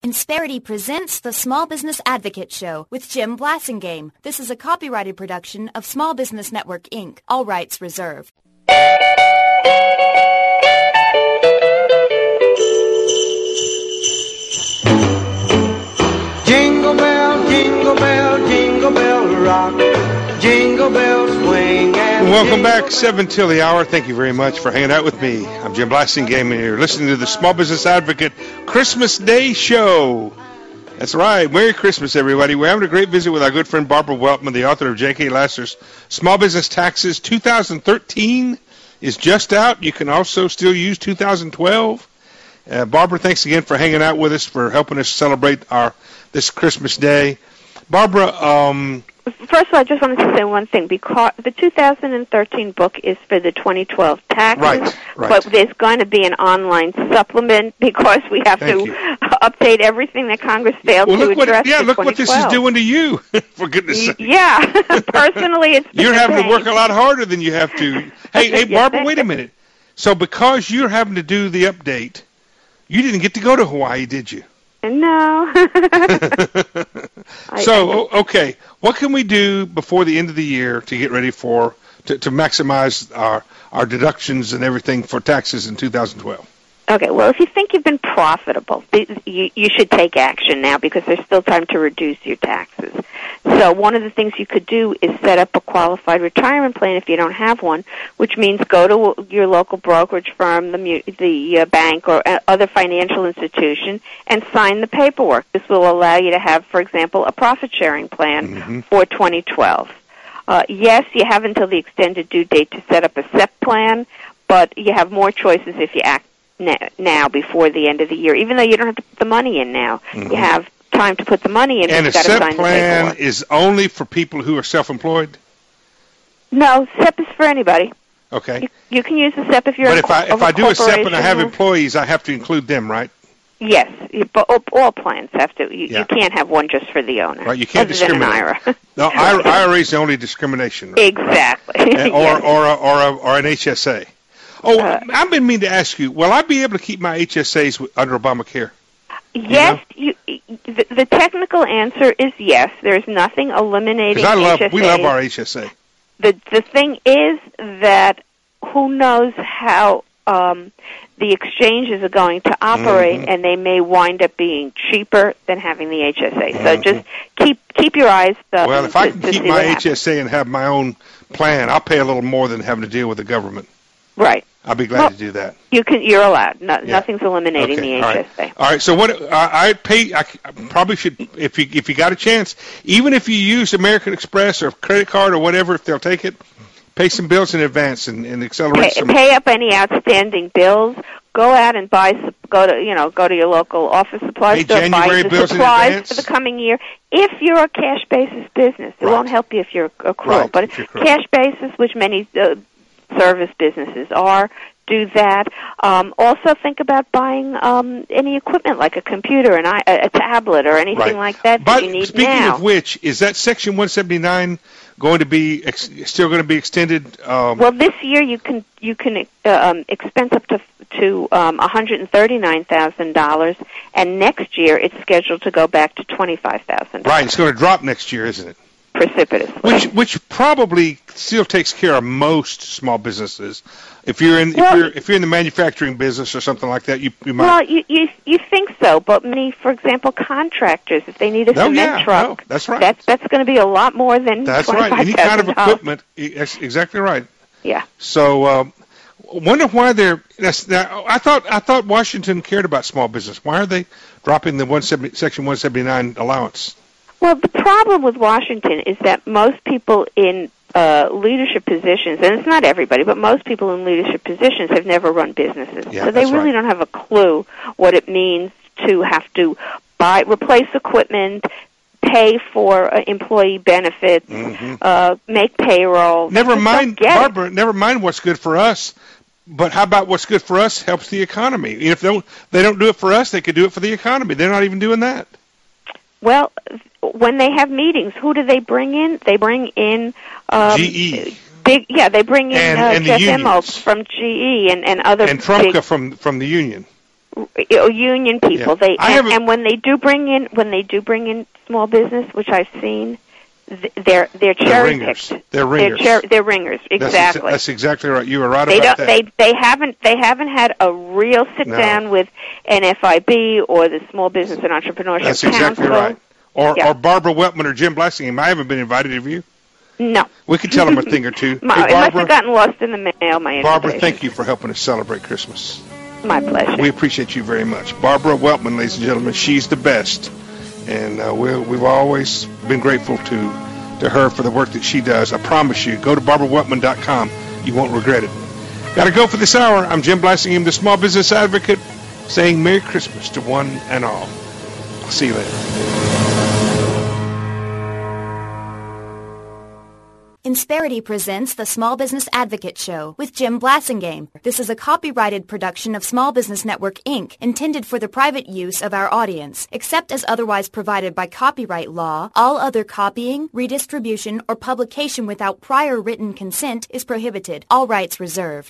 Insperity presents the Small Business Advocate Show with Jim Blasingame. This is a copyrighted production of Small Business Network, Inc., all rights reserved. Jingle bell, jingle bell, jingle bell rock. Jingle bells swing and welcome back, 7 till the hour. Thank you very much for hanging out with me. I'm Jim Blasingame, and you're listening to the Small Business Advocate Christmas Day Show. That's right. Merry Christmas, everybody. We're having a great visit with our good friend Barbara Weltman, the author of J.K. Lasser's Small Business Taxes 2013 is just out. You can also still use 2012. Barbara, thanks again for hanging out with us, for helping us celebrate this Christmas Day. Barbara, first of all, I just wanted to say one thing. Because the 2013 book is for the 2012 taxes, right. But there's going to be an online supplement because we have to update everything that Congress failed to address. Look what this is doing to you, for goodness sake. Yeah, personally, it's you're having to work a lot harder than you have to. Hey, Barbara, wait a minute. So because you're having to do the update, you didn't get to go to Hawaii, did you? No. Okay, what can we do before the end of the year to get ready to maximize our deductions and everything for taxes in 2012? Okay, well, if you think you've been profitable, you should take action now because there's still time to reduce your taxes. So one of the things you could do is set up a qualified retirement plan if you don't have one, which means go to your local brokerage firm, the bank, or other financial institution, and sign the paperwork. This will allow you to have, for example, a profit-sharing plan for 2012. Yes, you have until the extended due date to set up a SEP plan, but you have more choices if you act now before the end of the year, even though you don't have to put the money in now. You have time to put the money in, and but you've got to sign the paperwork. And a SEP plan is only for people who are self-employed? No, SEP is for anybody. Okay. You can use the SEP if you're But if I do a SEP and I have employees, I have to include them, right? Yes, all plans have to. You can't have one just for the owner. Right, you can't discriminate. Other than an IRA. No, IRA is the only discrimination. Right? Exactly. Or an HSA. I've been meaning to ask you, will I be able to keep my HSAs under Obamacare? Yes, the technical answer is yes. There's nothing eliminating HSA. We love our HSA. The thing is that who knows how the exchanges are going to operate, and they may wind up being cheaper than having the HSA. So just keep your eyes. Well, if I can keep my HSA and have my own plan, I'll pay a little more than having to deal with the government. Right. I'll be glad to do that. You're allowed. Nothing's eliminating the HSA. All right. So what I probably should, if you got a chance, even if you use American Express or credit card or whatever, if they'll take it, pay some bills in advance and accelerate some. Pay up any outstanding bills. Go out and go to your local office supply store. Buy the supplies for the coming year. If you're a cash basis business, it won't help you if you're accrual. But cash basis, which many service businesses do that. Also think about buying any equipment like a computer, a tablet, or anything like that you need speaking now. of which, is that Section 179 going to be still going to be extended? Well, this year you can expense up to $139,000, and next year it's scheduled to go back to $25,000. Right, it's going to drop next year, isn't it? Precipitously. Which probably still takes care of most small businesses. If you're in the manufacturing business or something like that, you might. Well, you think so, but for example, contractors, if they need a cement truck, that's right. That's going to be a lot more than that's right. Any kind of equipment, that's exactly right. Yeah. So, wonder why they're. I thought Washington cared about small business. Why are they dropping the Section 179 allowance? Well, the problem with Washington is that most people in leadership positions, and it's not everybody, but most people in leadership positions have never run businesses. So they really don't have a clue what it means to have to replace equipment, pay for employee benefits, make payroll. Never mind, Barbara, never mind what's good for us. But how about what's good for us helps the economy? If they don't do it for us, they could do it for the economy. They're not even doing that. Well, when they have meetings, who do they bring in? They bring in GE. They bring in and Jeff the Immelt from GE and other. And Trumka from the union. union people. Yeah. And when they do bring in small business, which I've seen, they're cherry picked. They're ringers. They're ringers. Exactly. That's exactly right. You were right about that. They haven't had a real sit down with NFIB or the Small Business and Entrepreneurship That's Council. exactly right. Or Barbara Weltman or Jim Blassingham. I haven't been invited. Have you? No. We could tell them a thing or two. It must have gotten lost in the mail. My Barbara, invitation. thank you for helping us celebrate Christmas. My pleasure. We appreciate you very much. Barbara Weltman, ladies and gentlemen, she's the best. And we've always been grateful to her for the work that she does. I promise you, go to barbaraweltman.com. You won't regret it. Got to go for this hour. I'm Jim Blassingham, the Small Business Advocate, saying Merry Christmas to one and all. I'll see you later. Insperity presents the Small Business Advocate Show with Jim Blassingham. This is a copyrighted production of Small Business Network, Inc., intended for the private use of our audience. Except as otherwise provided by copyright law, all other copying, redistribution, or publication without prior written consent is prohibited. All rights reserved.